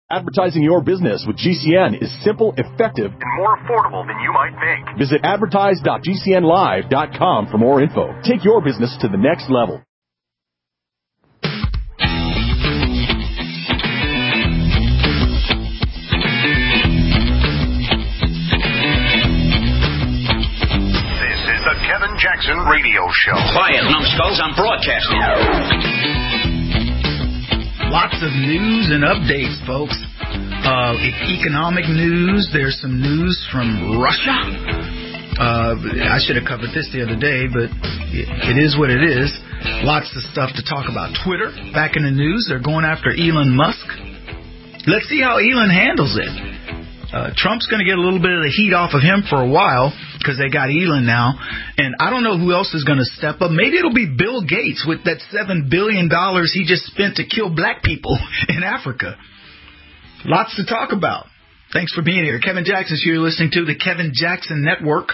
Advertising your business with GCN is simple, effective, and more affordable than you might think. Visit advertise.gcnlive.com for more info. Take your business to the next level. This is the Kevin Jackson Radio Show. Quiet, numbskulls, I'm broadcasting. Lots of news and updates, folks. Economic news. There's some news from Russia. I should have covered this the other day, but it is what it is. Lots of stuff to talk about. Twitter, back in the news. They're going after Elon Musk. Let's see how Elon handles it. Trump's going to get a little bit of the heat off of him for a while because they got Elon now. And I don't know who else is going to step up. Maybe it'll be Bill Gates with that $7 billion he just spent to kill black people in Africa. Lots to talk about. Thanks for being here. Kevin Jackson's here. You're listening to the Kevin Jackson Network.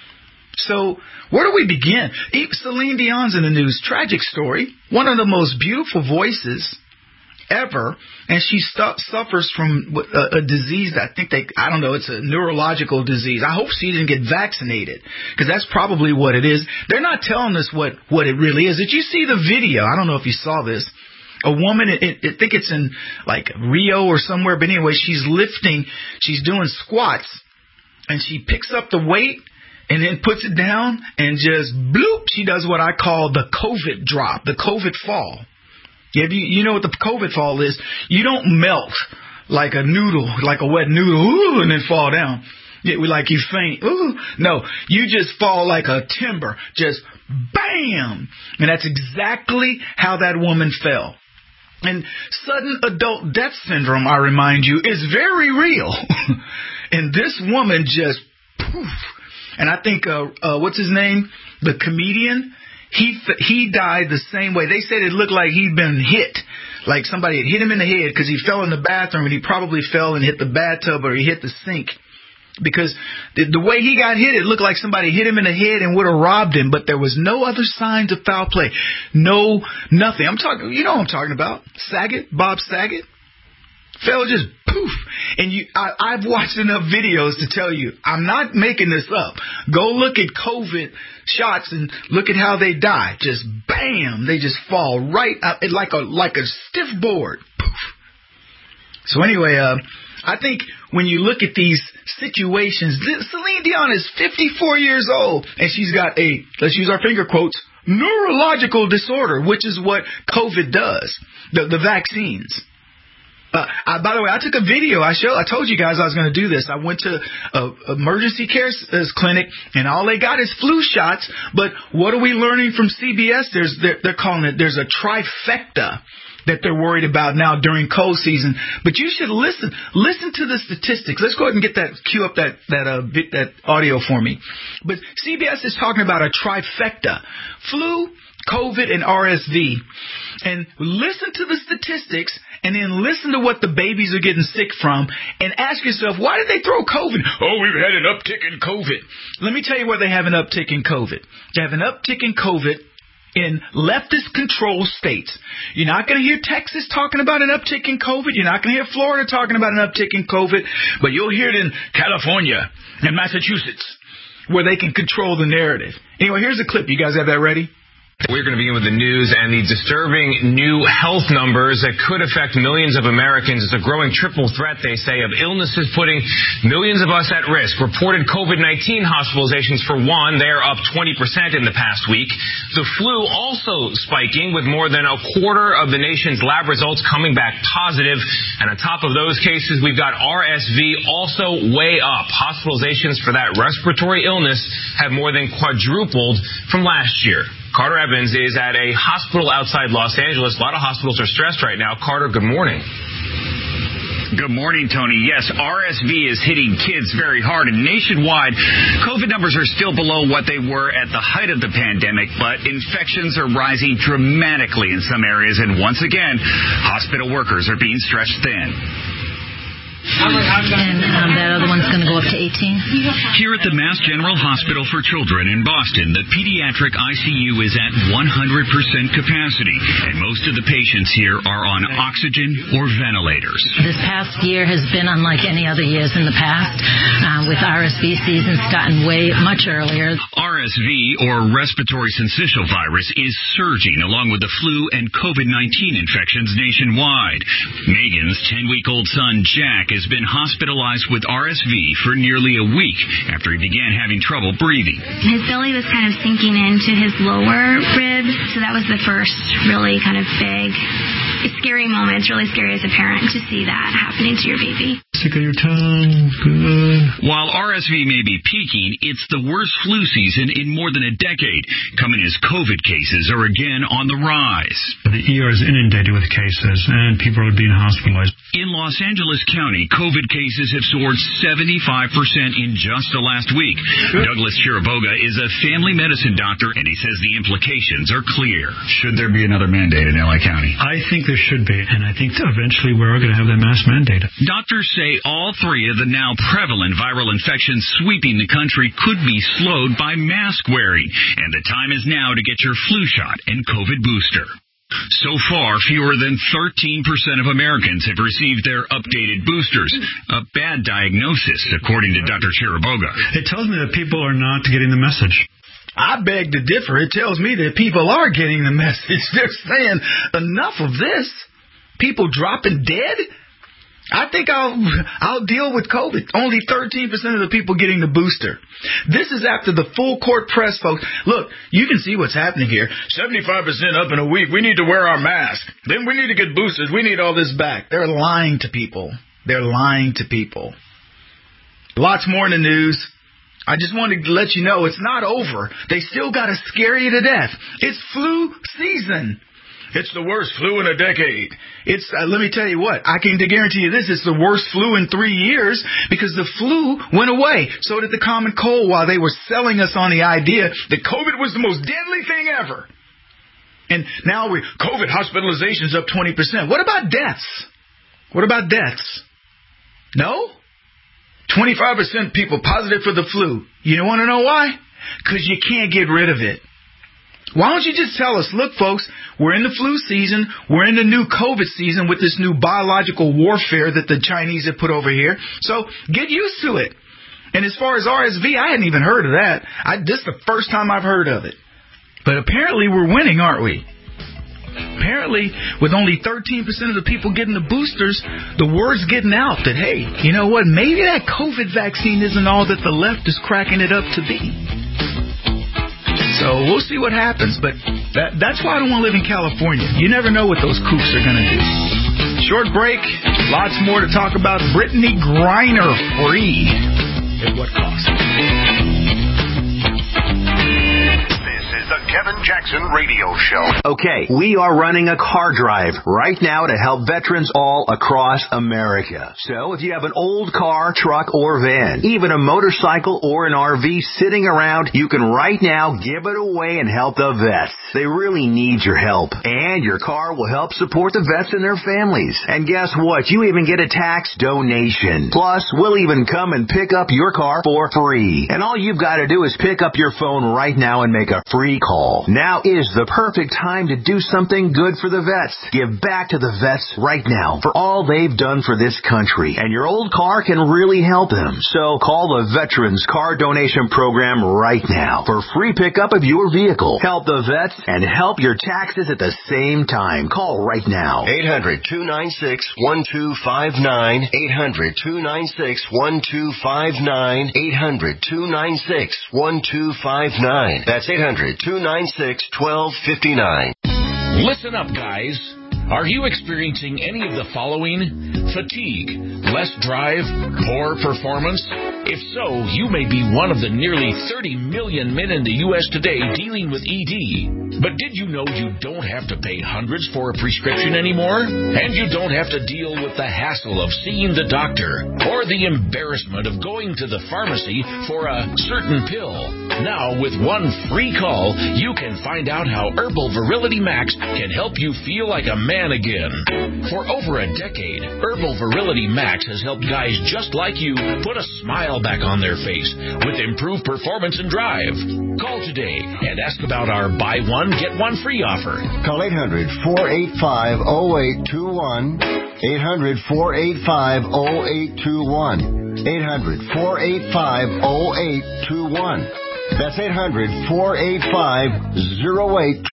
So where do we begin? Celine Dion's in the news. Tragic story. One of the most beautiful voices ever, and she suffers from a disease that I don't know, it's a neurological disease. I hope she didn't get vaccinated, because that's probably what it is. They're not telling us what it really is. Did you see the video? I don't know if you saw this. A woman, I think it's in like Rio or somewhere, but anyway, she's doing squats, and she picks up the weight and then puts it down, and just bloop, she does what I call the COVID drop, the COVID fall. You know what the COVID fall is? You don't melt like a noodle, like a wet noodle, and then fall down. Like you faint. Ooh. No, you just fall like a timber. Just bam! And that's exactly how that woman fell. And sudden adult death syndrome, I remind you, is very real. And this woman just poof. And I think, what's his name? The comedian? He died the same way. They said it looked like he'd been hit, like somebody had hit him in the head, because he fell in the bathroom, and he probably fell and hit the bathtub, or he hit the sink. Because the way he got hit, it looked like somebody hit him in the head and would have robbed him, but there was no other signs of foul play. No, nothing. You know what I'm talking about. Bob Saget. Fell just poof. And I've watched enough videos to tell you, I'm not making this up. Go look at COVID shots and look at how they die. Just bam, they just fall right up like a stiff board. Poof. So anyway, I think when you look at these situations, Celine Dion is 54 years old, and she's got let's use our finger quotes, neurological disorder, which is what COVID does, the vaccines. By the way, I took a video. I told you guys I was going to do this. I went to an emergency care clinic, and all they got is flu shots. But what are we learning from CBS? They're calling it, there's a trifecta that they're worried about now during cold season. But you should listen to the statistics. Let's go ahead and get cue up that audio for me. But CBS is talking about a trifecta: flu, COVID, and RSV. And listen to the statistics, and then listen to what the babies are getting sick from, and ask yourself, why did they throw COVID? Oh, we've had an uptick in COVID. Let me tell you where they have an uptick in COVID. They have an uptick in COVID in leftist-controlled states. You're not going to hear Texas talking about an uptick in COVID. You're not going to hear Florida talking about an uptick in COVID. But you'll hear it in California and Massachusetts, where they can control the narrative. Anyway, here's a clip. You guys have that ready? We're going to begin with the news and the disturbing new health numbers that could affect millions of Americans. It's a growing triple threat, they say, of illnesses putting millions of us at risk. Reported COVID-19 hospitalizations, for one, they are up 20% in the past week. The flu also spiking, with more than a quarter of the nation's lab results coming back positive. And on top of those cases, we've got RSV also way up. Hospitalizations for that respiratory illness have more than quadrupled from last year. Carter Evans is at a hospital outside Los Angeles. A lot of hospitals are stressed right now. Carter, good morning. Good morning, Tony. Yes, RSV is hitting kids very hard, and nationwide, COVID numbers are still below what they were at the height of the pandemic, but infections are rising dramatically in some areas, and once again, hospital workers are being stretched thin. and that other one's going to go up to 18. Here at the Mass General Hospital for Children in Boston, the pediatric ICU is at 100% capacity, and most of the patients here are on oxygen or ventilators. This past year has been unlike any other years in the past, with RSV season starting much earlier. RSV, or respiratory syncytial virus, is surging along with the flu and COVID-19 infections nationwide. Megan's 10-week-old son, Jack, has been hospitalized with RSV for nearly a week after he began having trouble breathing. His belly was kind of sinking into his lower ribs, so that was the first really kind of big, scary moment. It's really scary as a parent to see that happening to your baby. Sick of your tongue. Good. While RSV may be peaking, it's the worst flu season in more than a decade, coming as COVID cases are again on the rise. The ER is inundated with cases, and people are being hospitalized. In Los Angeles County, COVID cases have soared 75% in just the last week. Douglas Chiriboga is a family medicine doctor, and he says the implications are clear. Should there be another mandate in L.A. County? I think there should be, and I think eventually we're going to have that mass mandate. Doctors say all three of the now prevalent viral infections sweeping the country could be slowed by mask wearing, and the time is now to get your flu shot and COVID booster. So far, fewer than 13% of Americans have received their updated boosters, a bad diagnosis, according to Dr. Chiriboga. It tells me that people are not getting the message. I beg to differ. It tells me that people are getting the message. They're saying, enough of this. People dropping dead? I think I'll deal with COVID. Only 13% of the people getting the booster. This is after the full court press, folks. Look, you can see what's happening here. 75% up in a week. We need to wear our mask. Then we need to get boosters. We need all this back. They're lying to people. They're lying to people. Lots more in the news. I just wanted to let you know it's not over. They still got to scare you to death. It's flu season. It's the worst flu in a decade. It's let me tell you what, I can guarantee you this, it's the worst flu in 3 years because the flu went away. So did the common cold while they were selling us on the idea that COVID was the most deadly thing ever. And now COVID hospitalizations up 20%. What about deaths? What about deaths? No? 25% people positive for the flu. You want to know why? Because you can't get rid of it. Why don't you just tell us, look, folks, we're in the flu season. We're in the new COVID season with this new biological warfare that the Chinese have put over here. So get used to it. And as far as RSV, I hadn't even heard of that. This is the first time I've heard of it. But apparently we're winning, aren't we? Apparently, with only 13% of the people getting the boosters, the word's getting out that, hey, you know what, maybe that COVID vaccine isn't all that the left is cracking it up to be. So we'll see what happens, but that's why I don't want to live in California. You never know what those kooks are going to do. Short break, lots more to talk about. Brittany Griner free. At what cost? The Kevin Jackson Radio Show. Okay, we are running a car drive right now to help veterans all across America. So if you have an old car, truck, or van, even a motorcycle or an RV sitting around, you can right now give it away and help the vets. They really need your help. And your car will help support the vets and their families. And guess what? You even get a tax donation. Plus, we'll even come and pick up your car for free. And all you've got to do is pick up your phone right now and make a free call. Now is the perfect time to do something good for the vets. Give back to the vets right now for all they've done for this country. And your old car can really help them. So call the Veterans Car Donation Program right now for free pickup of your vehicle. Help the vets and help your taxes at the same time. Call right now. 800-296-1259. 800-296-1259. 800-296-1259. That's 800-296-1259. Listen up, guys. Are you experiencing any of the following? Fatigue, less drive, poor performance? If so, you may be one of the nearly 30 million men in the U.S. today dealing with ED. But did you know you don't have to pay hundreds for a prescription anymore? And you don't have to deal with the hassle of seeing the doctor or the embarrassment of going to the pharmacy for a certain pill. Now, with one free call, you can find out how Herbal Virility Max can help you feel like a man man again. For over a decade, Herbal Virility Max has helped guys just like you put a smile back on their face with improved performance and drive. Call today and ask about our buy one, get one free offer. Call 800-485-0821. 800-485-0821. 800-485-0821. That's 800-485-0821.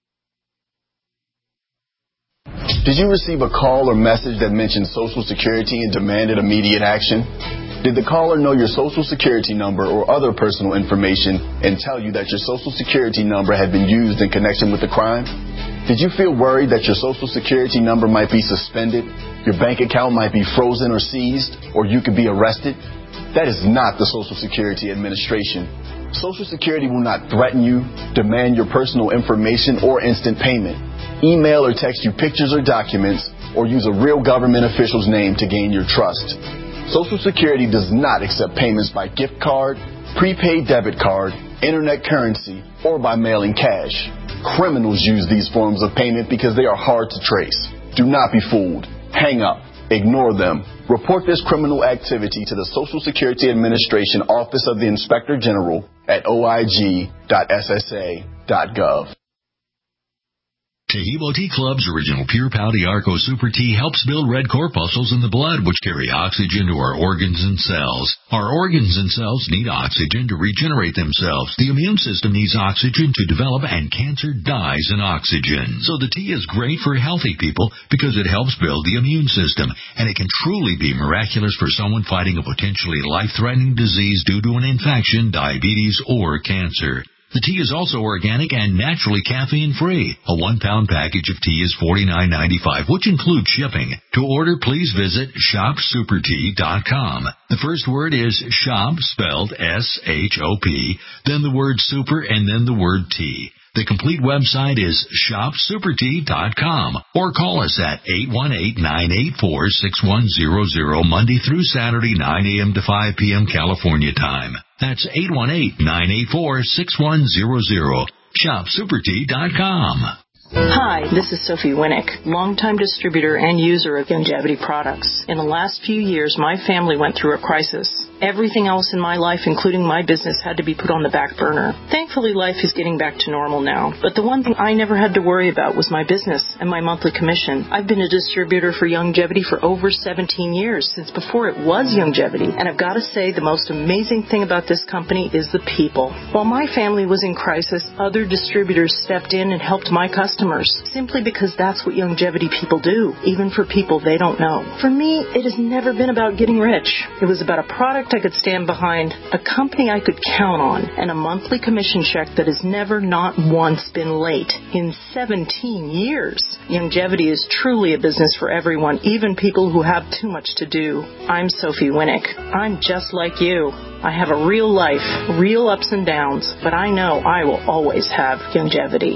Did you receive a call or message that mentioned Social Security and demanded immediate action? Did the caller know your Social Security number or other personal information and tell you that your Social Security number had been used in connection with the crime? Did you feel worried that your Social Security number might be suspended, your bank account might be frozen or seized, or you could be arrested? That is not the Social Security Administration. Social Security will not threaten you, demand your personal information, or instant payment, email or text you pictures or documents, or use a real government official's name to gain your trust. Social Security does not accept payments by gift card, prepaid debit card, internet currency, or by mailing cash. Criminals use these forms of payment because they are hard to trace. Do not be fooled. Hang up. Ignore them. Report this criminal activity to the Social Security Administration Office of the Inspector General at oig.ssa.gov. Taheebo Tea Club's original Pure Pau Arco Super Tea helps build red corpuscles in the blood, which carry oxygen to our organs and cells. Our organs and cells need oxygen to regenerate themselves. The immune system needs oxygen to develop, and cancer dies in oxygen. So the tea is great for healthy people because it helps build the immune system, and it can truly be miraculous for someone fighting a potentially life-threatening disease due to an infection, diabetes, or cancer. The tea is also organic and naturally caffeine-free. A 1-pound package of tea is $49.95, which includes shipping. To order, please visit shopsupertea.com. The first word is shop, spelled S-H-O-P, then the word super, and then the word tea. The complete website is shopsupertea.com, or call us at 818-984-6100 Monday through Saturday, 9 a.m. to 5 p.m. California time. That's 818-984-6100. Shopsupertea.com. Hi, this is Sophie Winnick, longtime distributor and user of Youngevity products. In the last few years, my family went through a crisis. Everything else in my life, including my business, had to be put on the back burner. Thankfully, life is getting back to normal now. But the one thing I never had to worry about was my business and my monthly commission. I've been a distributor for Youngevity for over 17 years, since before it was Youngevity. And I've got to say, the most amazing thing about this company is the people. While my family was in crisis, other distributors stepped in and helped my customers, simply because that's what Youngevity people do, even for people they don't know. For me, it has never been about getting rich. It was about a product I could stand behind, a company I could count on, and a monthly commission check that has never, not once, been late in 17 years. Youngevity is truly a business for everyone, even people who have too much to do. I'm Sophie Winnick. I'm just like you. I have a real life, real ups and downs, but I know I will always have Youngevity.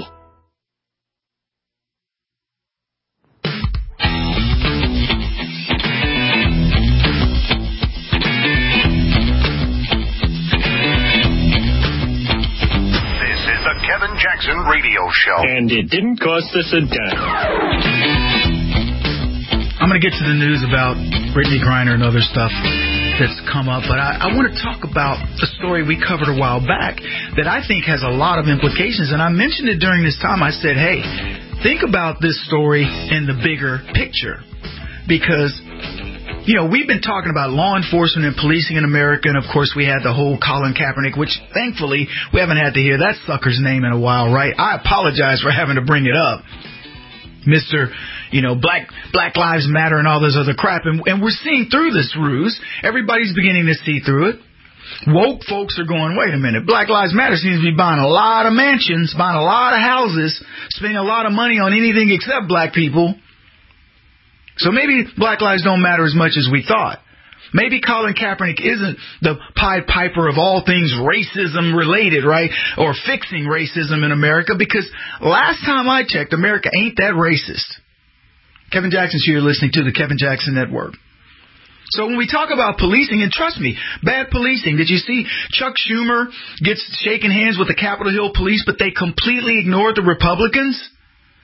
Kevin Jackson Radio Show. And it didn't cost us a dime. I'm going to get to the news about Brittany Griner and other stuff that's come up, but I want to talk about a story we covered a while back that I think has a lot of implications, and I mentioned it during this time. I said, hey, think about this story in the bigger picture, because we've been talking about law enforcement and policing in America, and of course we had the whole Colin Kaepernick, which thankfully we haven't had to hear that sucker's name in a while, right? I apologize for having to bring it up. Mr. Black Lives Matter and all this other crap, and we're seeing through this ruse. Everybody's beginning to see through it. Woke folks are going, wait a minute, Black Lives Matter seems to be buying a lot of mansions, buying a lot of houses, spending a lot of money on anything except black people. So maybe Black Lives don't matter as much as we thought. Maybe Colin Kaepernick isn't the Pied Piper of all things racism related, right? Or fixing racism in America, because last time I checked, America ain't that racist. Kevin Jackson's here listening to the Kevin Jackson Network. So when we talk about policing, and trust me, bad policing, did you see Chuck Schumer gets shaking hands with the Capitol Hill police, but they completely ignored the Republicans?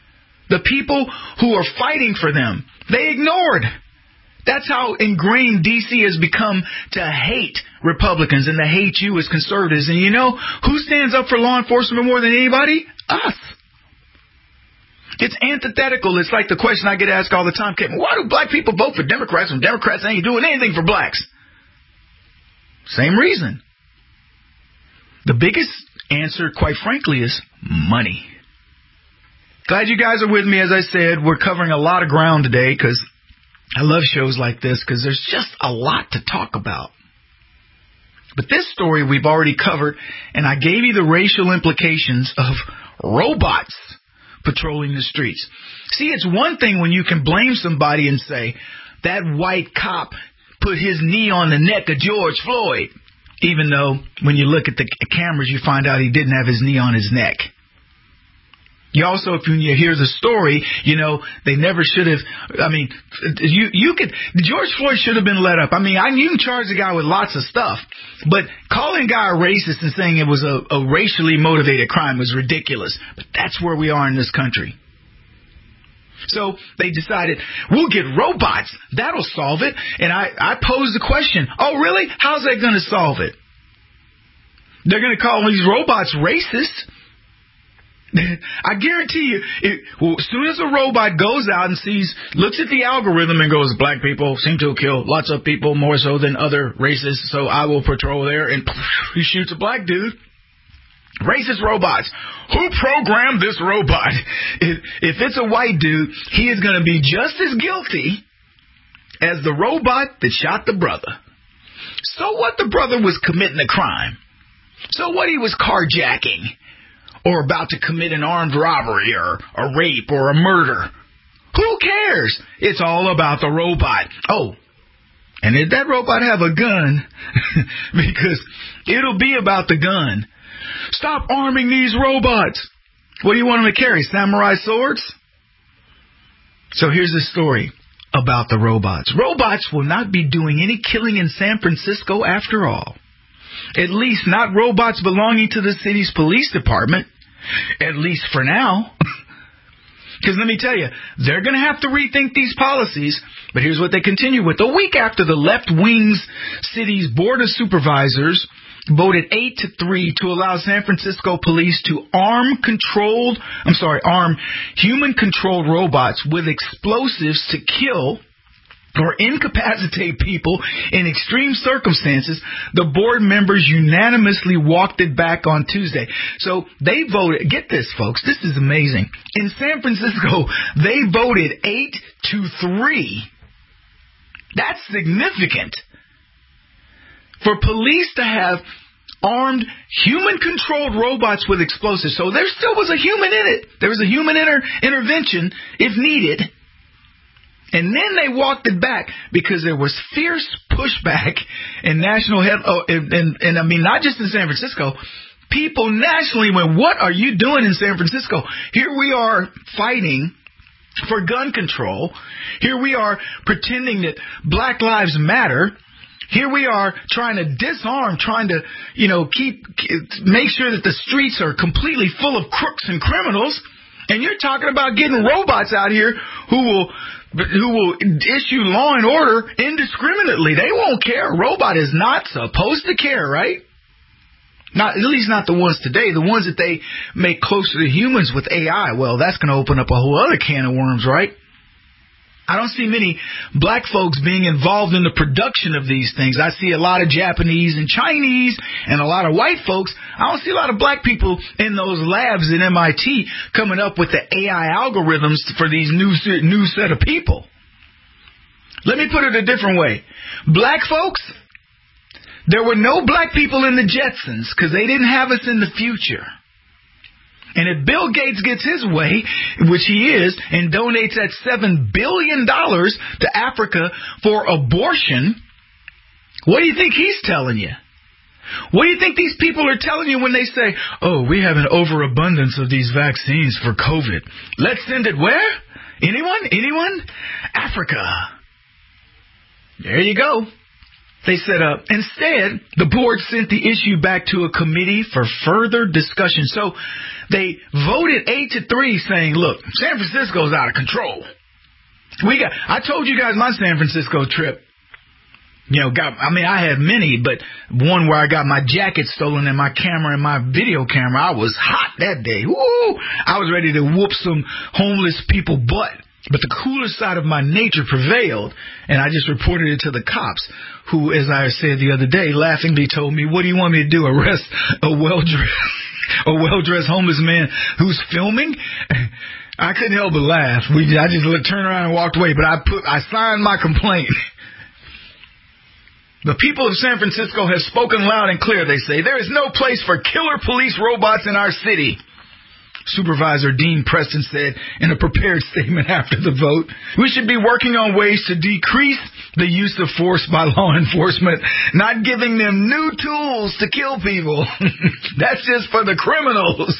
The people who are fighting for them, they ignored. That's how ingrained D.C. has become to hate Republicans and to hate you as conservatives. And you know who stands up for law enforcement more than anybody? Us. It's antithetical. It's like the question I get asked all the time, Kevin, why do black people vote for Democrats when Democrats ain't doing anything for blacks? Same reason. The biggest answer, quite frankly, is money. Glad you guys are with me. As I said, we're covering a lot of ground today because I love shows like this because there's just a lot to talk about. But this story we've already covered, and I gave you the racial implications of robots patrolling the streets. See, it's one thing when you can blame somebody and say, that white cop put his knee on the neck of George Floyd, even though when you look at the cameras, you find out he didn't have his knee on his neck. You also, if you hear the story, you know, they never should have, George Floyd should have been let up. You can charge the guy with lots of stuff, but calling a guy a racist and saying it was a racially motivated crime was ridiculous. But that's where we are in this country. So they decided, we'll get robots. That'll solve it. And I posed the question, oh, really? How's that going to solve it? They're going to call these robots racist. I guarantee you, as soon as a robot goes out and looks at the algorithm and goes, black people seem to kill lots of people more so than other races, so I will patrol there, and he shoots a black dude. Racist robots. Who programmed this robot? If it's a white dude, he is going to be just as guilty as the robot that shot the brother. So what the brother was committing a crime? So what he was carjacking? Or about to commit an armed robbery or a rape or a murder. Who cares? It's all about the robot. Oh, and did that robot have a gun? Because it'll be about the gun. Stop arming these robots. What do you want them to carry? Samurai swords? So here's the story about the robots. Robots will not be doing any killing in San Francisco after all. At least not robots belonging to the city's police department. At least for now. Because let me tell you, they're going to have to rethink these policies. But here's what they continue with. A week after the left wing's city's board of supervisors voted 8-3 to allow San Francisco police to arm human-controlled robots with explosives to kill or incapacitate people in extreme circumstances, the board members unanimously walked it back on Tuesday. So they voted, get this folks, this is amazing. In San Francisco, they voted 8-3. That's significant. For police to have armed human-controlled robots with explosives. So there still was a human in it. There was a human intervention if needed. And then they walked it back because there was fierce pushback in national not just in San Francisco. People nationally went, what are you doing in San Francisco? Here we are fighting for gun control. Here we are pretending that Black Lives Matter. Here we are trying to disarm, trying to, make sure that the streets are completely full of crooks and criminals. And you're talking about getting robots out here who will issue law and order indiscriminately. They won't care. A robot is not supposed to care, right? Not, at least not the ones today. The ones that they make closer to humans with AI. Well, that's going to open up a whole other can of worms, right? I don't see many black folks being involved in the production of these things. I see a lot of Japanese and Chinese and a lot of white folks. I don't see a lot of black people in those labs at MIT coming up with the AI algorithms for these new set of people. Let me put it a different way. Black folks, there were no black people in the Jetsons because they didn't have us in the future. And if Bill Gates gets his way, which he is, and donates that $7 billion to Africa for abortion, what do you think he's telling you? What do you think these people are telling you when they say, oh, we have an overabundance of these vaccines for COVID. Let's send it where? Anyone? Africa. There you go. They said, instead, the board sent the issue back to a committee for further discussion. So they voted 8-3 saying, look, San Francisco's out of control. I told you guys my San Francisco trip. I had many, but one where I got my jacket stolen and my camera and my video camera. I was hot that day. Woo! I was ready to whoop some homeless people butt. But the cooler side of my nature prevailed, and I just reported it to the cops, who, as I said the other day, laughingly told me, what do you want me to do, arrest a well-dressed homeless man who's filming? I couldn't help but laugh. I just turned around and walked away, but I signed my complaint. The people of San Francisco have spoken loud and clear, they say. There is no place for killer police robots in our city. Supervisor Dean Preston said in a prepared statement after the vote. We should be working on ways to decrease the use of force by law enforcement, not giving them new tools to kill people. That's just for the criminals.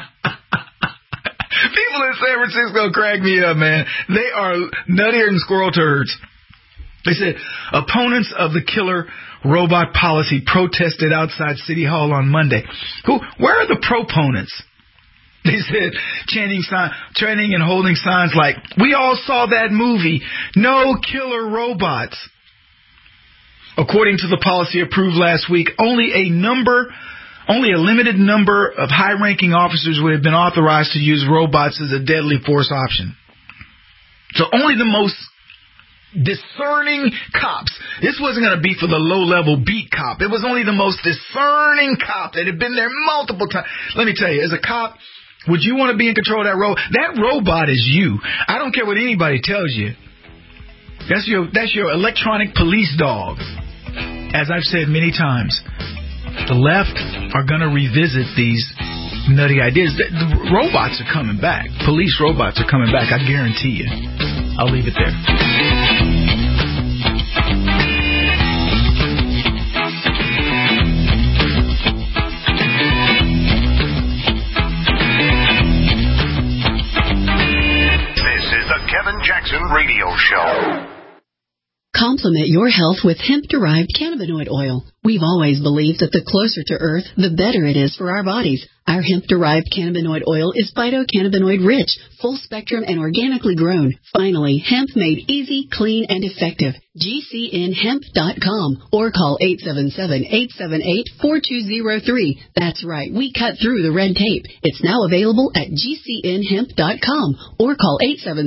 People in San Francisco crack me up, man. They are nuttier than squirrel turds. They said opponents of the killer robot policy protested outside City Hall on Monday. Where are the proponents? They said chanting and holding signs like, we all saw that movie, no killer robots. According to the policy approved last week, only a limited number of high-ranking officers would have been authorized to use robots as a deadly force option. So only the most discerning cops. This wasn't going to be for the low-level beat cop. It was only the most discerning cop that had been there multiple times. Let me tell you, as a cop, would you want to be in control of that robot? That robot is you. I don't care what anybody tells you. That's your electronic police dog. As I've said many times, the left are going to revisit these nutty ideas. The robots are coming back. Police robots are coming back. I guarantee you. I'll leave it there. Kevin Jackson Radio Show. Complement your health with hemp-derived cannabinoid oil. We've always believed that the closer to Earth, the better it is for our bodies. Our hemp-derived cannabinoid oil is phytocannabinoid rich, full spectrum, and organically grown. Finally, hemp made easy, clean, and effective. GCNhemp.com or call 877-878-4203. That's right, we cut through the red tape. It's now available at GCNhemp.com or call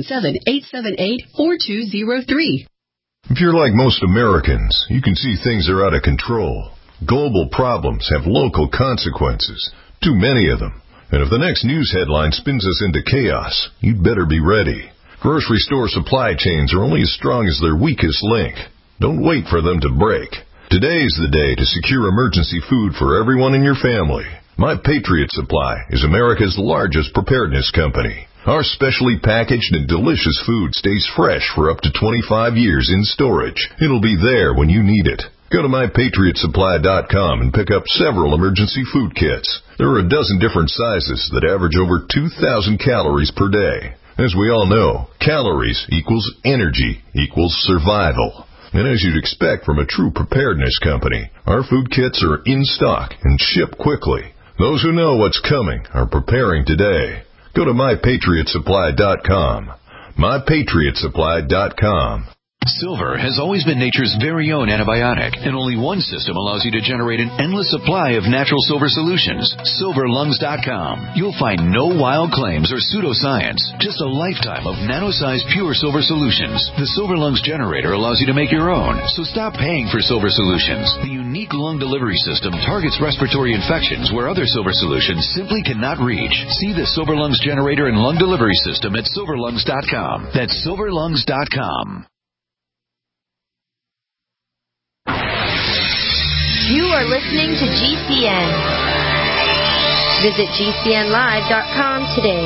877-878-4203. If you're like most Americans, you can see things are out of control. Global problems have local consequences, too many of them. And if the next news headline spins us into chaos, you'd better be ready. Grocery store supply chains are only as strong as their weakest link. Don't wait for them to break. Today is the day to secure emergency food for everyone in your family. My Patriot Supply is America's largest preparedness company. Our specially packaged and delicious food stays fresh for up to 25 years in storage. It'll be there when you need it. Go to MyPatriotSupply.com and pick up several emergency food kits. There are a dozen different sizes that average over 2,000 calories per day. As we all know, calories equals energy equals survival. And as you'd expect from a true preparedness company, our food kits are in stock and ship quickly. Those who know what's coming are preparing today. Go to MyPatriotSupply.com. MyPatriotSupply.com. Silver has always been nature's very own antibiotic, and only one system allows you to generate an endless supply of natural silver solutions. SilverLungs.com. You'll find no wild claims or pseudoscience, just a lifetime of nano-sized pure silver solutions. The Silver Lungs generator allows you to make your own, so stop paying for silver solutions. The unique lung delivery system targets respiratory infections where other silver solutions simply cannot reach. See the Silver Lungs generator and lung delivery system at SilverLungs.com. That's SilverLungs.com. You are listening to GCN. Visit GCNlive.com today.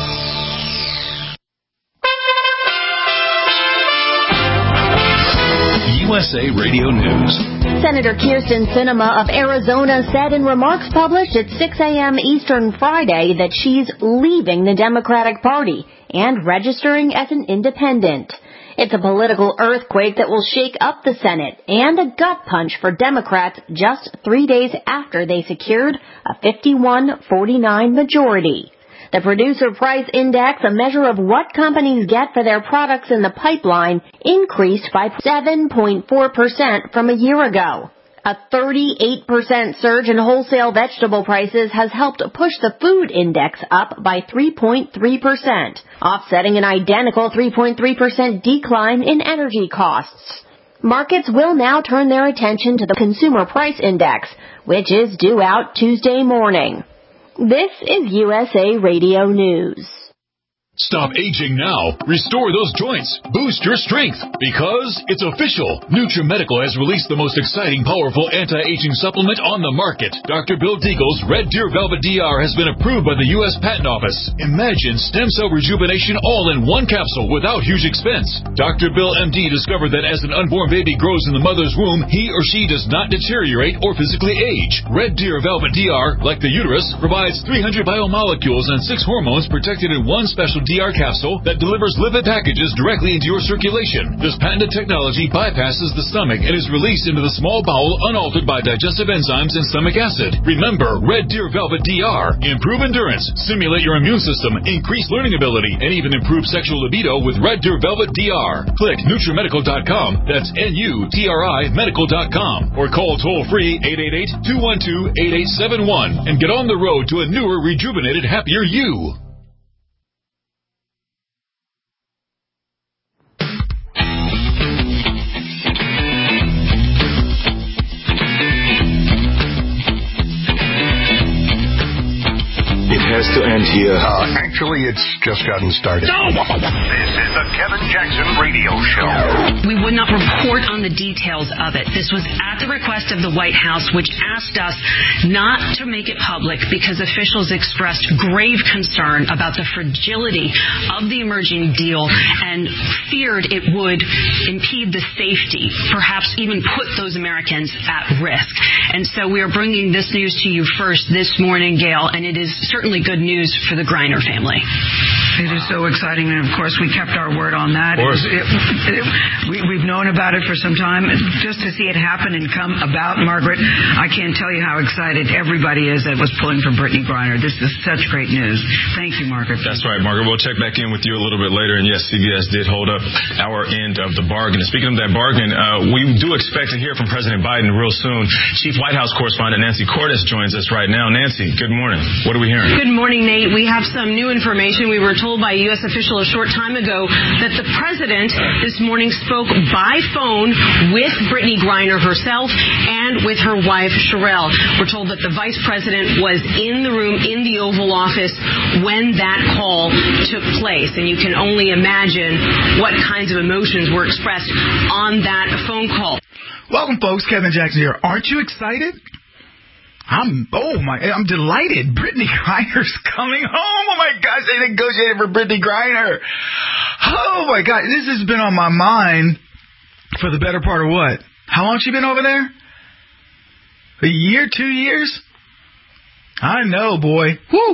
USA Radio News. Senator Kyrsten Sinema of Arizona said in remarks published at 6 a.m. Eastern Friday that she's leaving the Democratic Party and registering as an independent. It's a political earthquake that will shake up the Senate and a gut punch for Democrats just 3 days after they secured a 51-49 majority. The Producer Price Index, a measure of what companies get for their products in the pipeline, increased by 7.4% from a year ago. A 38% surge in wholesale vegetable prices has helped push the food index up by 3.3%, offsetting an identical 3.3% decline in energy costs. Markets will now turn their attention to the Consumer Price Index, which is due out Tuesday morning. This is USA Radio News. Stop aging now. Restore those joints. Boost your strength. Because it's official. NutriMedical has released the most exciting, powerful anti-aging supplement on the market. Dr. Bill Deagle's Red Deer Velvet DR has been approved by the U.S. Patent Office. Imagine stem cell rejuvenation all in one capsule without huge expense. Dr. Bill MD discovered that as an unborn baby grows in the mother's womb, he or she does not deteriorate or physically age. Red Deer Velvet DR, like the uterus, provides 300 biomolecules and 6 hormones protected in one special DR capsule that delivers lipid packages directly into your circulation. This patented technology bypasses the stomach and is released into the small bowel unaltered by digestive enzymes and stomach acid. Remember, Red Deer Velvet DR. Improve endurance, stimulate your immune system, increase learning ability, and even improve sexual libido with Red Deer Velvet DR. Click NutriMedical.com, that's NUTRI Medical.com, or call toll-free 888-212-8871 and get on the road to a newer, rejuvenated, happier you. Has to end here. Actually, it's just gotten started. This is the Kevin Jackson Radio Show. We would not report on the details of it. This was at the request of the White House, which asked us not to make it public because officials expressed grave concern about the fragility of the emerging deal and feared it would impede the safety, perhaps even put those Americans at risk. And so we are bringing this news to you first this morning, Gail, and it is certainly good news for the Greiner family. It is so exciting, and of course we kept our word on that. We've known about it for some time. Just to see it happen and come about, Margaret, I can't tell you how excited everybody is that was pulling for Brittany Griner. This is such great news. Thank you, Margaret. That's right, Margaret. We'll check back in with you a little bit later, and yes, CBS did hold up our end of the bargain. And speaking of that bargain, we do expect to hear from President Biden real soon. Chief White House correspondent Nancy Cordes joins us right now. Nancy, good morning. What are we hearing? Good morning, Nate. We have some new information. We were told by a U.S. official a short time ago that the president this morning spoke by phone with Brittany Griner herself and with her wife, Sherelle. We're told that the vice president was in the room in the Oval Office when that call took place. And you can only imagine what kinds of emotions were expressed on that phone call. Welcome, folks. Kevin Jackson here. Aren't you excited? I'm delighted. Brittany Griner's coming home. Oh my gosh, they negotiated for Brittany Griner. Oh my God, this has been on my mind for the better part of what? How long she been over there? A year, 2 years? I know, boy.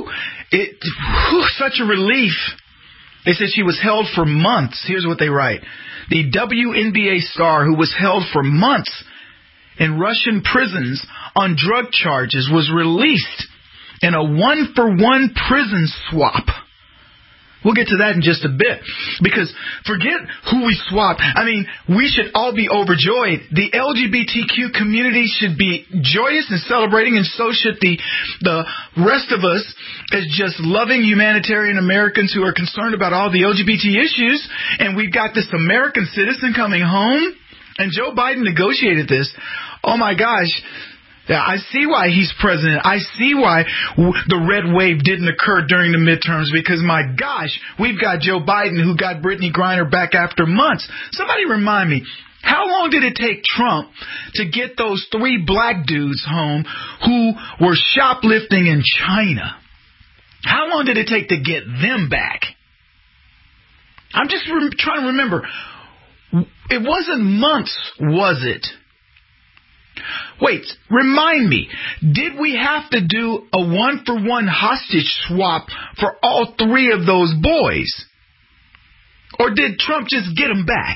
Such a relief. They said she was held for months. Here's what they write. The WNBA star who was held for months in Russian prisons on drug charges was released in a 1-for-1 prison swap. We'll get to that in just a bit. Because forget who we swapped. I mean, we should all be overjoyed. The LGBTQ community should be joyous and celebrating, and so should the rest of us as just loving humanitarian Americans who are concerned about all the LGBT issues. And we've got this American citizen coming home. And Joe Biden negotiated this. Oh, my gosh. Yeah, I see why he's president. I see why the red wave didn't occur during the midterms, because, my gosh, we've got Joe Biden who got Brittany Griner back after months. Somebody remind me, how long did it take Trump to get those 3 black dudes home who were shoplifting in China? How long did it take to get them back? I'm just trying to remember. It wasn't months, was it? Wait, remind me, did we have to do a 1-for-1 hostage swap for all 3 of those boys? Or did Trump just get them back?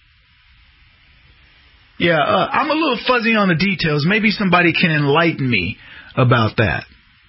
Yeah, I'm a little fuzzy on the details. Maybe somebody can enlighten me about that.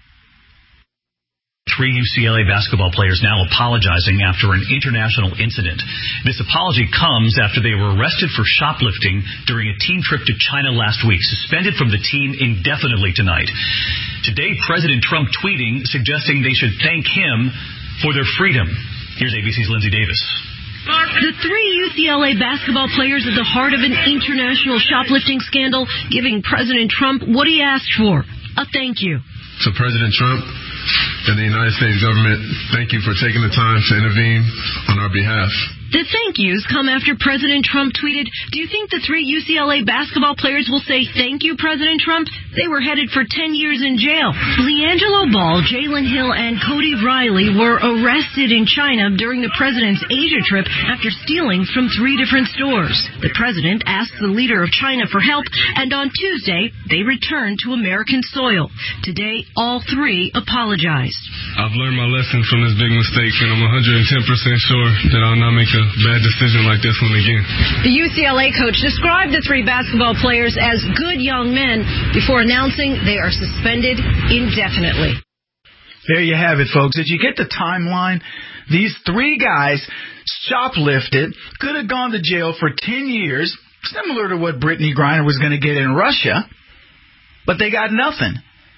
3 UCLA basketball players now apologizing after an international incident. This apology comes after they were arrested for shoplifting during a team trip to China last week, suspended from the team indefinitely tonight. Today, President Trump tweeting, suggesting they should thank him for their freedom. Here's ABC's Lindsay Davis. The 3 UCLA basketball players at the heart of an international shoplifting scandal, giving President Trump what he asked for, a thank you. So President Trump and the United States government, thank you for taking the time to intervene on our behalf. The thank yous come after President Trump tweeted, "Do you think the 3 UCLA basketball players will say thank you, President Trump? They were headed for 10 years in jail." LiAngelo Ball, Jalen Hill, and Cody Riley were arrested in China during the president's Asia trip after stealing from 3 different stores. The president asked the leader of China for help, and on Tuesday, they returned to American soil. Today, all 3 apologized. I've learned my lesson from this big mistake, and I'm 110% sure that I'll not make a bad decision like this one again. The UCLA coach described the 3 basketball players as good young men before announcing they are suspended indefinitely. There you have it, folks. Did you get the timeline? These 3 guys shoplifted, could have gone to jail for 10 years, similar to what Brittany Griner was going to get in Russia, but they got nothing.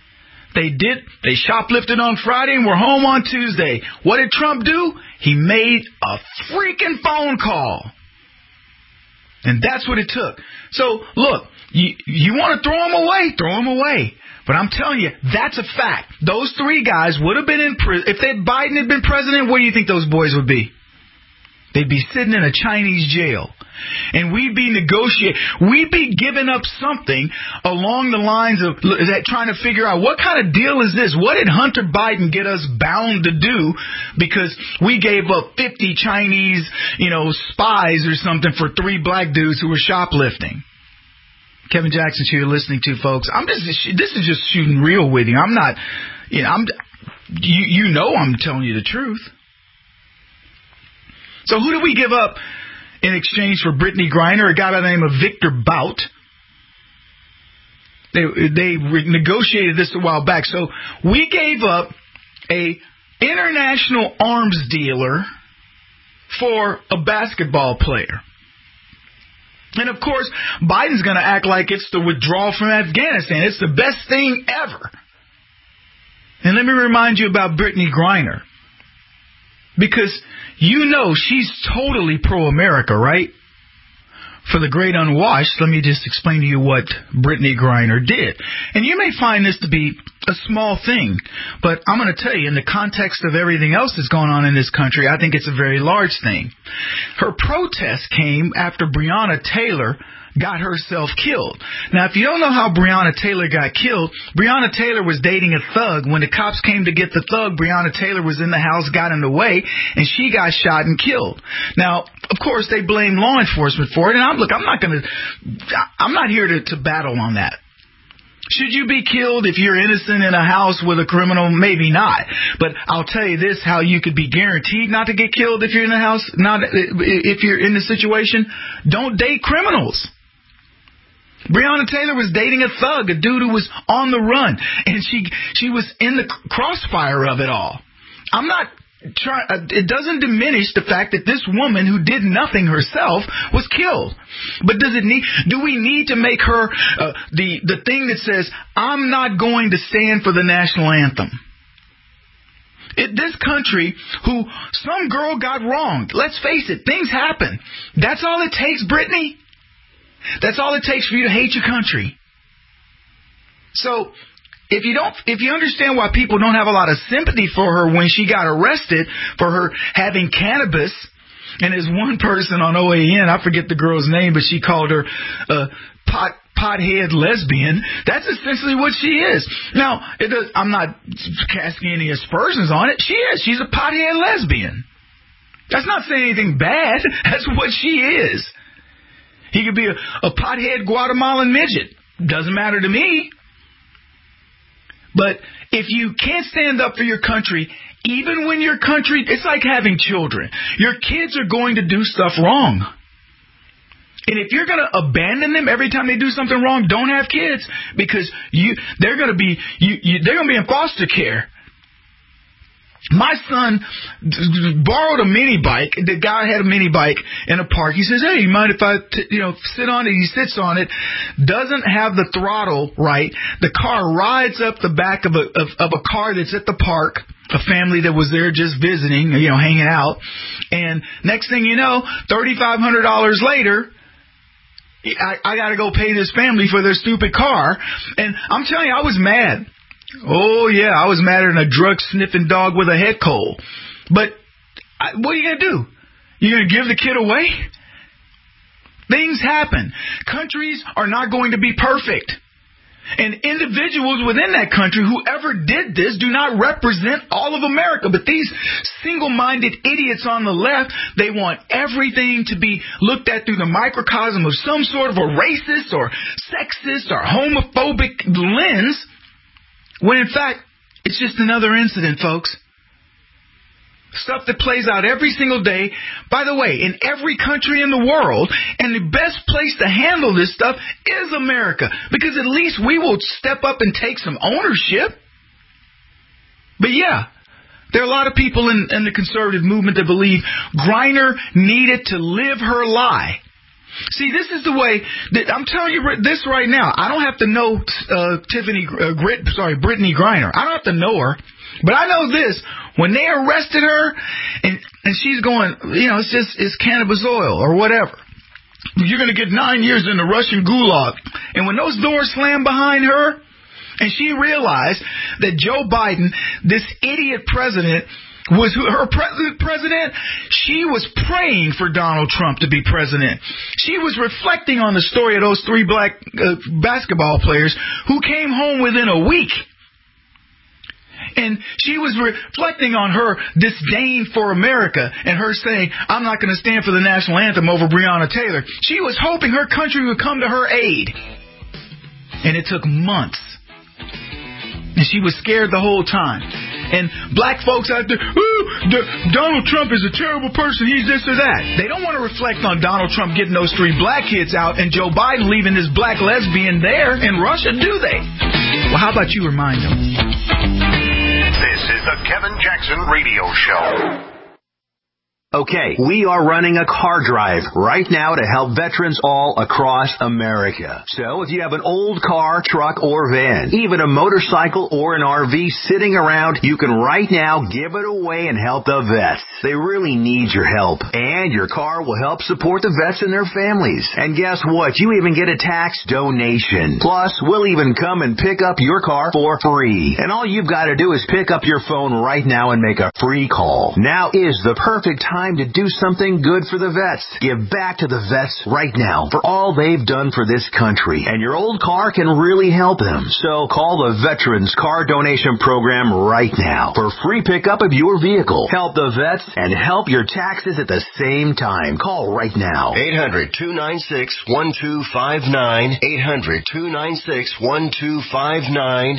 They shoplifted on Friday and were home on Tuesday. What did Trump do? He made a freaking phone call. And that's what it took. So, look, you want to throw them away? Throw them away. But I'm telling you, that's a fact. Those 3 guys would have been in prison. If Biden had been president, where do you think those boys would be? They'd be sitting in a Chinese jail. And we'd be negotiating. We'd be giving up something along the lines of that, trying to figure out what kind of deal is this? What did Hunter Biden get us bound to do because we gave up 50 Chinese, spies or something for 3 black dudes who were shoplifting? Kevin Jackson, you're listening to, folks. This is just shooting real with you. I'm not, I'm telling you the truth. So who do we give up in exchange for Brittany Griner, a guy by the name of Victor Bout? They negotiated this a while back. So we gave up a international arms dealer for a basketball player. And, of course, Biden's going to act like it's the withdrawal from Afghanistan. It's the best thing ever. And let me remind you about Brittany Griner. Because she's totally pro-America, right? For the great unwashed, let me just explain to you what Brittany Griner did. And you may find this to be a small thing, but I'm going to tell you, in the context of everything else that's going on in this country, I think it's a very large thing. Her protest came after Breonna Taylor got herself killed. Now, if you don't know how Breonna Taylor got killed, Breonna Taylor was dating a thug. When the cops came to get the thug, Breonna Taylor was in the house, got in the way, and she got shot and killed. Now, of course, they blame law enforcement for it, and I'm not here to battle on that. Should you be killed if you're innocent in a house with a criminal? Maybe not. But I'll tell you this, how you could be guaranteed not to get killed if you're in a house, if you're in the situation. Don't date criminals. Breonna Taylor was dating a thug, a dude who was on the run, and she was in the crossfire of it all. I'm not trying. It doesn't diminish the fact that this woman who did nothing herself was killed. But do we need to make her the thing that says, I'm not going to stand for the national anthem? This country, who some girl got wronged. Let's face it, things happen. That's all it takes, Brittany. That's all it takes for you to hate your country. So, if you understand why people don't have a lot of sympathy for her when she got arrested for her having cannabis, and there's one person on OAN, I forget the girl's name, but she called her pothead lesbian. That's essentially what she is. Now, I'm not casting any aspersions on it. She is. She's a pothead lesbian. That's not saying anything bad. That's what she is. He could be a pothead Guatemalan midget. Doesn't matter to me. But if you can't stand up for your country Even when your country, it's like having children. Your kids are going to do stuff wrong. And if you're going to abandon them every time they do something wrong, don't have kids, because they're going to be in foster care. My son borrowed a mini bike. The guy had a mini bike in a park. He says, "Hey, you mind if I sit on it?" He sits on it, doesn't have the throttle right. The car rides up the back of a car that's at the park, a family that was there just visiting, hanging out. And next thing you know, $3,500 later, I got to go pay this family for their stupid car. And I'm telling you, I was mad. Oh, yeah, I was madder than a drug-sniffing dog with a head cold. But what are you going to do? You're going to give the kid away? Things happen. Countries are not going to be perfect. And individuals within that country, whoever did this, do not represent all of America. But these single-minded idiots on the left, they want everything to be looked at through the microcosm of some sort of a racist or sexist or homophobic lens, when in fact, it's just another incident, folks. Stuff that plays out every single day, by the way, in every country in the world. And the best place to handle this stuff is America, because at least we will step up and take some ownership. But yeah, there are a lot of people in the conservative movement that believe Griner needed to live her lie. See, this is the way that I'm telling you this right now. I don't have to know Brittany Griner. I don't have to know her, but I know this: when they arrested her, and she's going, it's cannabis oil or whatever. You're going to get 9 years in the Russian gulag. And when those doors slammed behind her, and she realized that Joe Biden, this idiot president, was her president, she was praying for Donald Trump to be president. She was reflecting on the story of those 3 black basketball players who came home within a week. And she was reflecting on her disdain for America and her saying, "I'm not going to stand for the national anthem over Breonna Taylor." She was hoping her country would come to her aid. And it took months. And she was scared the whole time. And black folks out there, Donald Trump is a terrible person, he's this or that. They don't want to reflect on Donald Trump getting those 3 black kids out and Joe Biden leaving this black lesbian there in Russia, do they? Well, how about you remind them? This is the Kevin Jackson Radio Show. Okay, we are running a car drive right now to help veterans all across America. So if you have an old car, truck, or van, even a motorcycle or an RV sitting around, you can right now give it away and help the vets. They really need your help. And your car will help support the vets and their families. And guess what? You even get a tax donation. Plus, we'll even come and pick up your car for free. And all you've got to do is pick up your phone right now and make a free call. Now is the perfect time to do something good for the vets. Give back to the vets right now for all they've done for this country. And your old car can really help them. So call the Veterans Car Donation Program right now for free pickup of your vehicle. Help the vets and help your taxes at the same time. Call right now. 800-296-1259. 800-296-1259.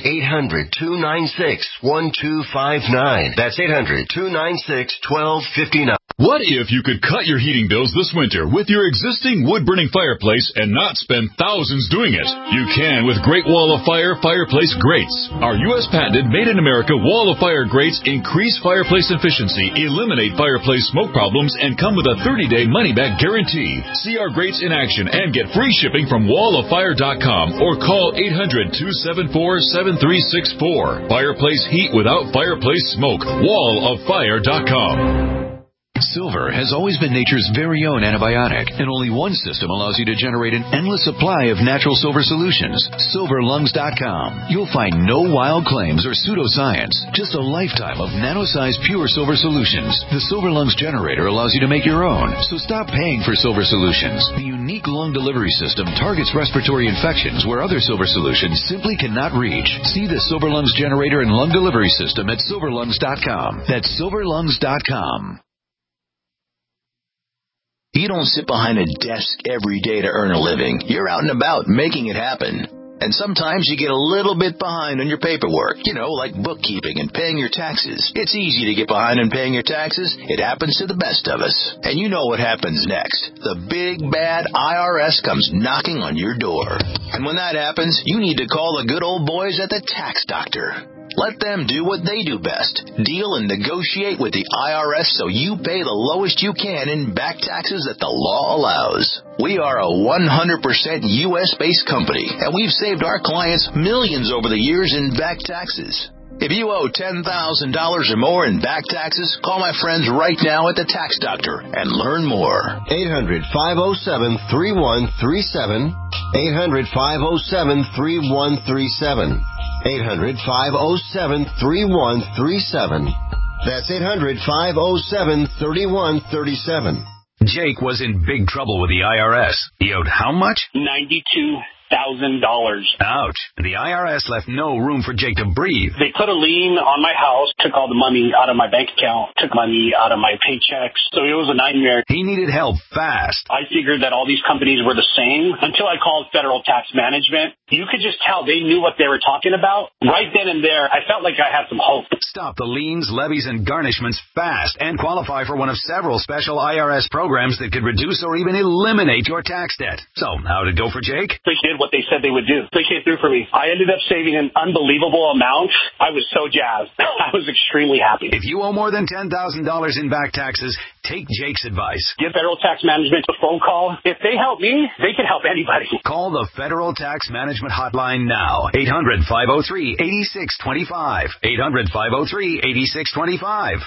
800-296-1259. That's 800-296-1259. What if you could cut your heating bills this winter with your existing wood-burning fireplace and not spend thousands doing it? You can with Great Wall of Fire fireplace grates. Our U.S. patented made-in-America Wall of Fire grates increase fireplace efficiency, eliminate fireplace smoke problems, and come with a 30-day money-back guarantee. See our grates in action and get free shipping from walloffire.com or call 800-274-7364. Fireplace heat without fireplace smoke. walloffire.com. Silver has always been nature's very own antibiotic, and only one system allows you to generate an endless supply of natural silver solutions. SilverLungs.com. You'll find no wild claims or pseudoscience, just a lifetime of nano-sized pure silver solutions. The Silver Lungs generator allows you to make your own, so stop paying for silver solutions. The unique lung delivery system targets respiratory infections where other silver solutions simply cannot reach. See the Silver Lungs generator and lung delivery system at SilverLungs.com. That's SilverLungs.com. You don't sit behind a desk every day to earn a living. You're out and about making it happen. And sometimes you get a little bit behind on your paperwork, like bookkeeping and paying your taxes. It's easy to get behind on paying your taxes. It happens to the best of us. And you know what happens next. The big, bad IRS comes knocking on your door. And when that happens, you need to call the good old boys at the Tax Doctor. Let them do what they do best. Deal and negotiate with the IRS so you pay the lowest you can in back taxes that the law allows. We are a 100% U.S.-based company, and we've saved our clients millions over the years in back taxes. If you owe $10,000 or more in back taxes, call my friends right now at the Tax Doctor and learn more. 800-507-3137. 800-507-3137. 800-507-3137. That's 800-507-3137. Jake was in big trouble with the IRS. He owed how much? $92,000. Ouch. The IRS left no room for Jake to breathe. They put a lien on my house, took all the money out of my bank account, took money out of my paychecks. So it was a nightmare. He needed help fast. I figured that all these companies were the same until I called Federal Tax Management. You could just tell they knew what they were talking about. Right then and there, I felt like I had some hope. Stop the liens, levies, and garnishments fast and qualify for one of several special IRS programs that could reduce or even eliminate your tax debt. So, how did it go for Jake? They did what they said they would do. They came through for me. I ended up saving an unbelievable amount. I was so jazzed. I was extremely happy. If you owe more than $10,000 in back taxes, take Jake's advice. Give Federal Tax Management a phone call. If they help me, they can help anybody. Call the Federal Tax Management Hotline now. 800-503-8625. 800-503-8625.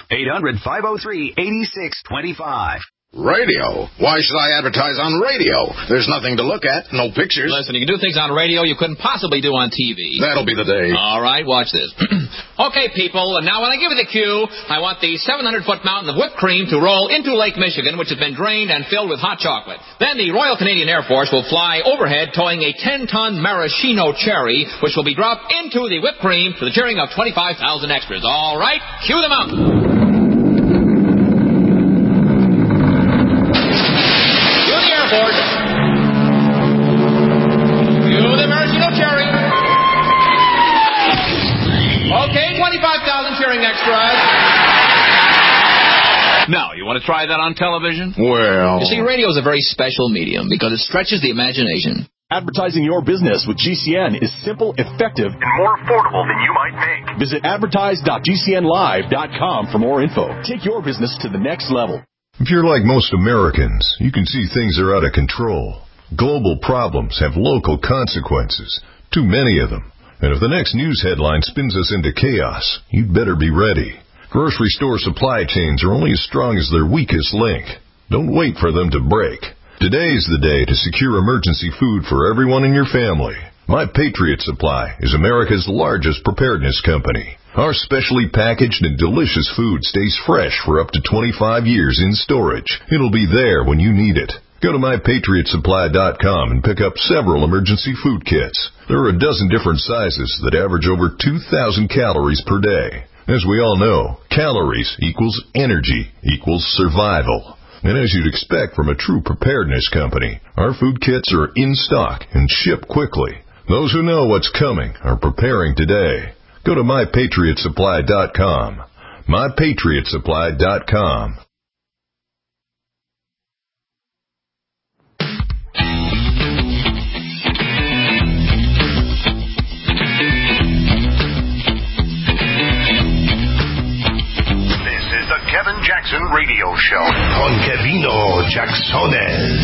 800-503-8625. Radio? Why should I advertise on radio? There's nothing to look at, no pictures. Listen, you can do things on radio you couldn't possibly do on TV. That'll be the day. All right, watch this. Okay, people, and now when I give you the cue, I want the 700-foot mountain of whipped cream to roll into Lake Michigan, which has been drained and filled with hot chocolate. Then the Royal Canadian Air Force will fly overhead towing a 10-ton maraschino cherry, which will be dropped into the whipped cream to the cheering of 25,000 extras. All right, cue the mountain. Okay, 25,000 cheering extras. Now, you want to try that on television? Well... You see, radio is a very special medium because it stretches the imagination. Advertising your business with GCN is simple, effective, and more affordable than you might think. Visit advertise.gcnlive.com for more info. Take your business to the next level. If you're like most Americans, you can see things are out of control. Global problems have local consequences. Too many of them. And if the next news headline spins us into chaos, you'd better be ready. Grocery store supply chains are only as strong as their weakest link. Don't wait for them to break. Today's the day to secure emergency food for everyone in your family. My Patriot Supply is America's largest preparedness company. Our specially packaged and delicious food stays fresh for up to 25 years in storage. It'll be there when you need it. Go to MyPatriotSupply.com and pick up several emergency food kits. There are a dozen different sizes that average over 2,000 calories per day. As we all know, calories equals energy equals survival. And as you'd expect from a true preparedness company, our food kits are in stock and ship quickly. Those who know what's coming are preparing today. Go to MyPatriotSupply.com. MyPatriotSupply.com. Kevin Jackson Radio Show. Con Kevino Jacksones.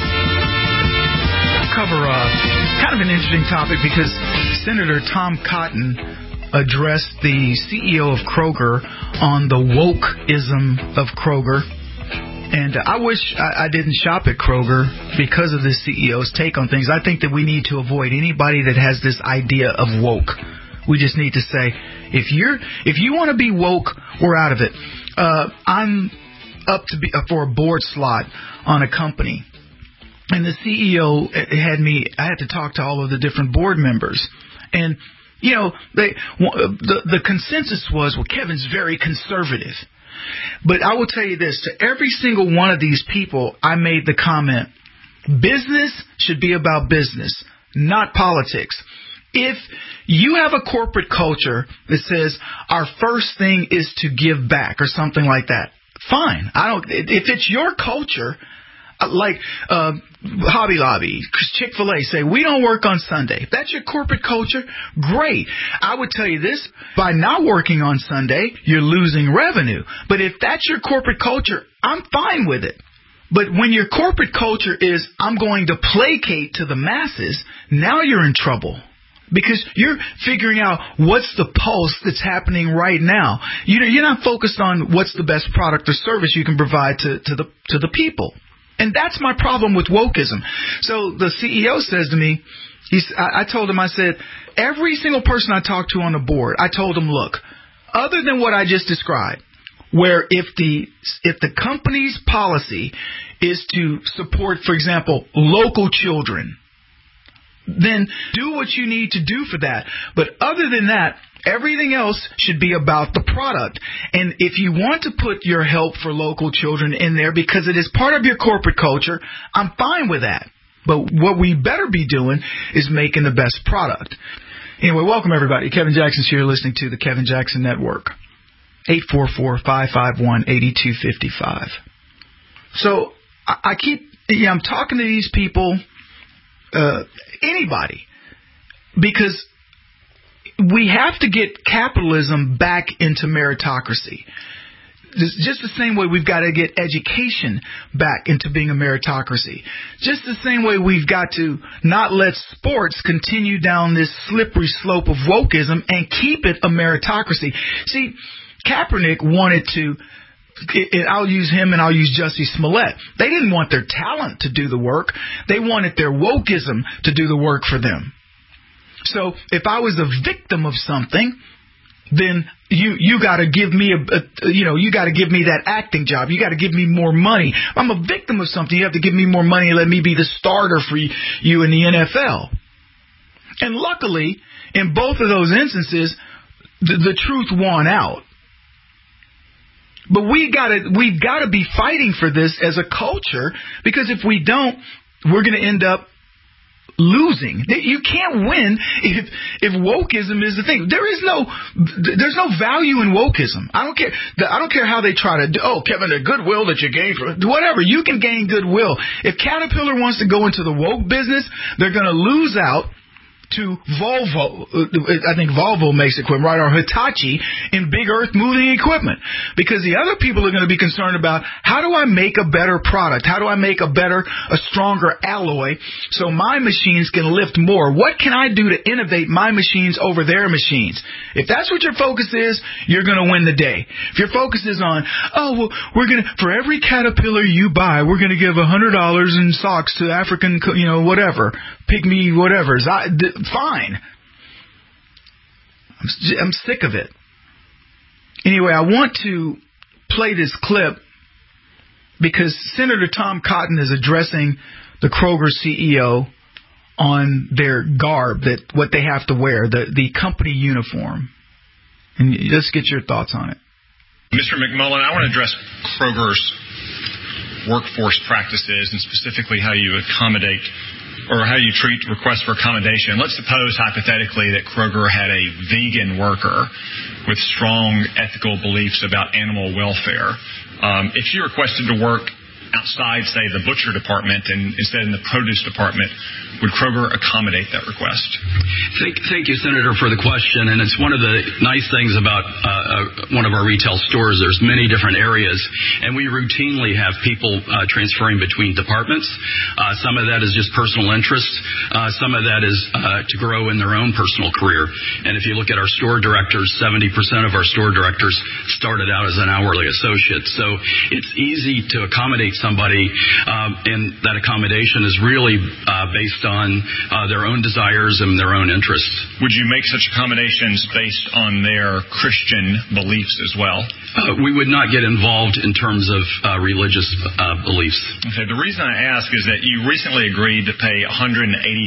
Cover kind of an interesting topic because Senator Tom Cotton addressed the CEO of Kroger on the wokeism of Kroger. And I wish I didn't shop at Kroger because of this CEO's take on things. I think that we need to avoid anybody that has this idea of woke. We just need to say, if you want to be woke, we're out of it. I'm up to be for a board slot on a company, and the CEO I had to talk to all of the different board members, and the consensus was, well, Kevin's very conservative. But I will tell you this, to every single one of these people, I made the comment, business should be about business, not politics. If you have a corporate culture that says our first thing is to give back or something like that, fine. If it's your culture, like Hobby Lobby, Chick-fil-A say, we don't work on Sunday. If that's your corporate culture, great. I would tell you this, by not working on Sunday, you're losing revenue. But if that's your corporate culture, I'm fine with it. But when your corporate culture is, I'm going to placate to the masses, now you're in trouble. Because you're figuring out what's the pulse that's happening right now. You're not focused on what's the best product or service you can provide to the people. And that's my problem with wokeism. So the CEO says to me, I told him, I said, every single person I talked to on the board, I told him, look, other than what I just described, where if the company's policy is to support, for example, local children, then do what you need to do for that. But other than that, everything else should be about the product. And if you want to put your help for local children in there because it is part of your corporate culture, I'm fine with that. But what we better be doing is making the best product. Anyway, welcome everybody. Kevin Jackson's here listening to the Kevin Jackson Network. 844-551-8255. So I'm talking to these people, anybody, because we have to get capitalism back into meritocracy. Just the same way we've got to get education back into being a meritocracy. Just the same way we've got to not let sports continue down this slippery slope of wokeism and keep it a meritocracy. See, Kaepernick wanted to, I'll use him and I'll use Jussie Smollett. They didn't want their talent to do the work. They wanted their wokeism to do the work for them. So if I was a victim of something, then you got to give me you got to give me that acting job. You got to give me more money. If I'm a victim of something, you have to give me more money and let me be the starter for you in the NFL. And luckily, in both of those instances, the truth won out. But we've got to be fighting for this as a culture, because if we don't, we're going to end up losing. You can't win if wokeism is the thing. There's no value in wokeism. I don't care how they try to do. Oh, Kevin, the goodwill that you gain from whatever, you can gain goodwill. If Caterpillar wants to go into the woke business, they're going to lose out to Volvo. I think Volvo makes equipment, right? Or Hitachi in big earth moving equipment. Because the other people are going to be concerned about, how do I make a better product? How do I make a stronger alloy so my machines can lift more? What can I do to innovate my machines over their machines? If that's what your focus is, you're going to win the day. If your focus is on, for every Caterpillar you buy, we're going to give $100 in socks to African, whatever, pygmy whatever's. Fine. I'm sick of it. Anyway, I want to play this clip because Senator Tom Cotton is addressing the Kroger CEO on their garb, what they have to wear, the company uniform. And let's get your thoughts on it. Mr. McMullen, I want to address Kroger's workforce practices and specifically how you accommodate or how you treat requests for accommodation. Let's suppose hypothetically that Kroger had a vegan worker with strong ethical beliefs about animal welfare. If she requested to work outside, say, the butcher department and instead in the produce department, would Kroger accommodate that request? Thank you, Senator, for the question. And it's one of the nice things about one of our retail stores. There's many different areas, and we routinely have people transferring between departments. Some of that is just personal interest. Some of that is to grow in their own personal career. And if you look at our store directors, 70% of our store directors started out as an hourly associate. So it's easy to accommodate somebody, and that accommodation is really based on their own desires and their own interests. Would you make such accommodations based on their Christian beliefs as well? We would not get involved in terms of religious beliefs. Okay. The reason I ask is that you recently agreed to pay $180,000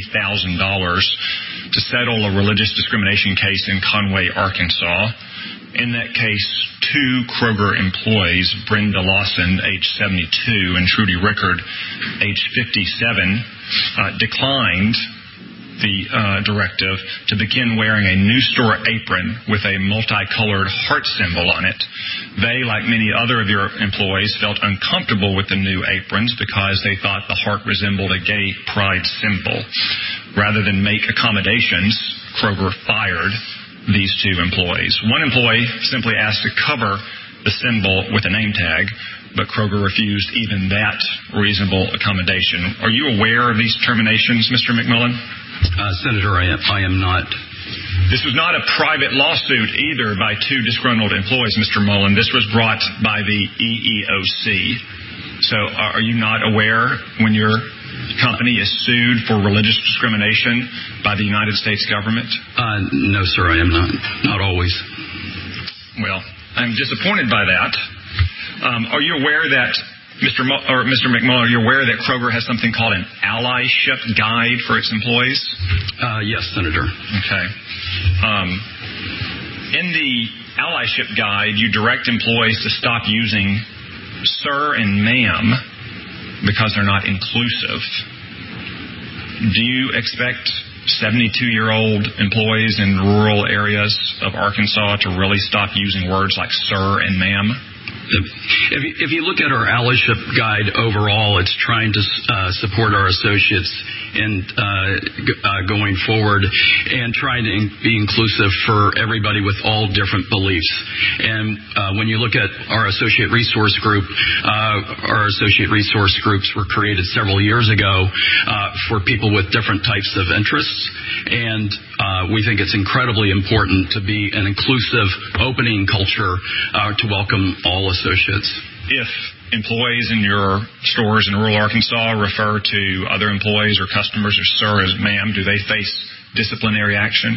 to settle a religious discrimination case in Conway, Arkansas. In that case, two Kroger employees, Brenda Lawson, age 72, and Trudy Rickard, age 57, declined the directive to begin wearing a new store apron with a multicolored heart symbol on it. They, like many other of your employees, felt uncomfortable with the new aprons because they thought the heart resembled a gay pride symbol. Rather than make accommodations, Kroger fired these two employees. One employee simply asked to cover the symbol with a name tag, but Kroger refused even that reasonable accommodation. Are you aware of these terminations, Mr. McMullen? Senator, I am not. This was not a private lawsuit either by two disgruntled employees, Mr. Mullen. This was brought by the EEOC. So are you not aware when your company is sued for religious discrimination by the United States government? No, sir, I am not. Not always. Well, I'm disappointed by that. Are you aware that, Mr. McMullen, are you aware that Kroger has something called an allyship guide for its employees? Yes, Senator. Okay. In the allyship guide, you direct employees to stop using sir and ma'am because they're not inclusive. Do you expect 72-year-old employees in rural areas of Arkansas to really stop using words like sir and ma'am? If you look at our allyship guide overall, it's trying to support our associates in going forward and trying to be inclusive for everybody with all different beliefs. And when you look at our associate resource group, our associate resource groups were created several years ago for people with different types of interests. And we think it's incredibly important to be an inclusive, opening culture to welcome all associates. If employees in your stores in rural Arkansas refer to other employees or customers as sir, as ma'am, do they face disciplinary action?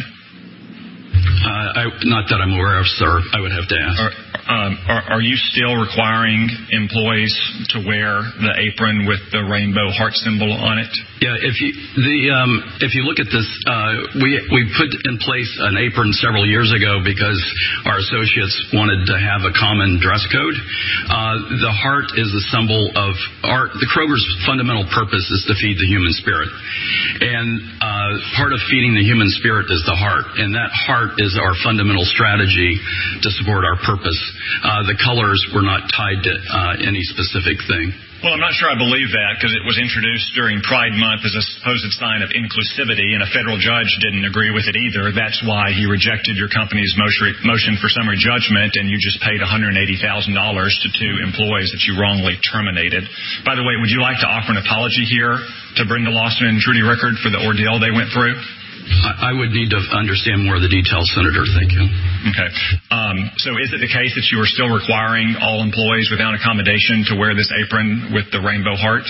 Not that I'm aware of, sir. I would have to ask. Are you still requiring employees to wear the apron with the rainbow heart symbol on it? Yeah, if you look at this, we put in place an apron several years ago because our associates wanted to have a common dress code. The heart is the symbol of the Kroger's fundamental purpose is to feed the human spirit, and part of feeding the human spirit is the heart, and that heart is our fundamental strategy to support our purpose. The colors were not tied to any specific thing. Well, I'm not sure I believe that because it was introduced during Pride Month as a supposed sign of inclusivity, and a federal judge didn't agree with it either. That's why he rejected your company's motion for summary judgment, and you just paid $180,000 to two employees that you wrongly terminated. By the way, would you like to offer an apology here to Brenda Lawson and Trudy Rickard for the ordeal they went through? I would need to understand more of the details, Senator. Thank you. Okay. So is it the case that you are still requiring all employees without accommodation to wear this apron with the rainbow heart?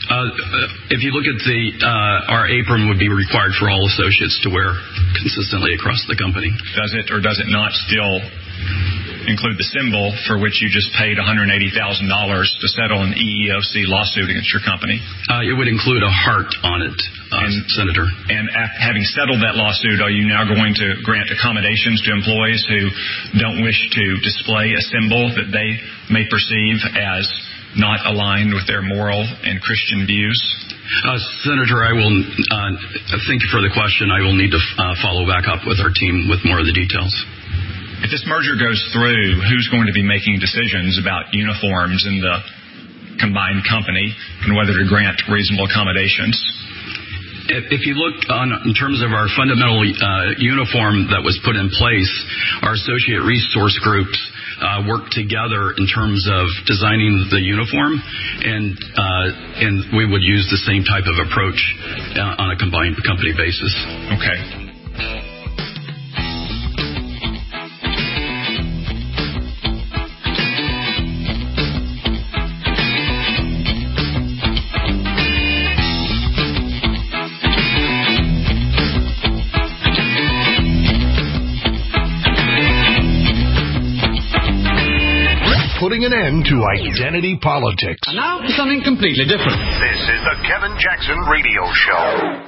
If you look at our apron would be required for all associates to wear consistently across the company. Does it or does it not still include the symbol for which you just paid $180,000 to settle an EEOC lawsuit against your company? It would include a heart on it, Senator. And having settled that lawsuit, are you now going to grant accommodations to employees who don't wish to display a symbol that they may perceive as not aligned with their moral and Christian views? Senator, I will thank you for the question. I will need to follow back up with our team with more of the details. If this merger goes through, who's going to be making decisions about uniforms in the combined company and whether to grant reasonable accommodations? If you look in terms of our fundamental uniform that was put in place, our associate resource groups work together in terms of designing the uniform, and we would use the same type of approach on a combined company basis. Okay. Putting an end to identity politics. And now for something completely different. This is the Kevin Jackson Radio Show.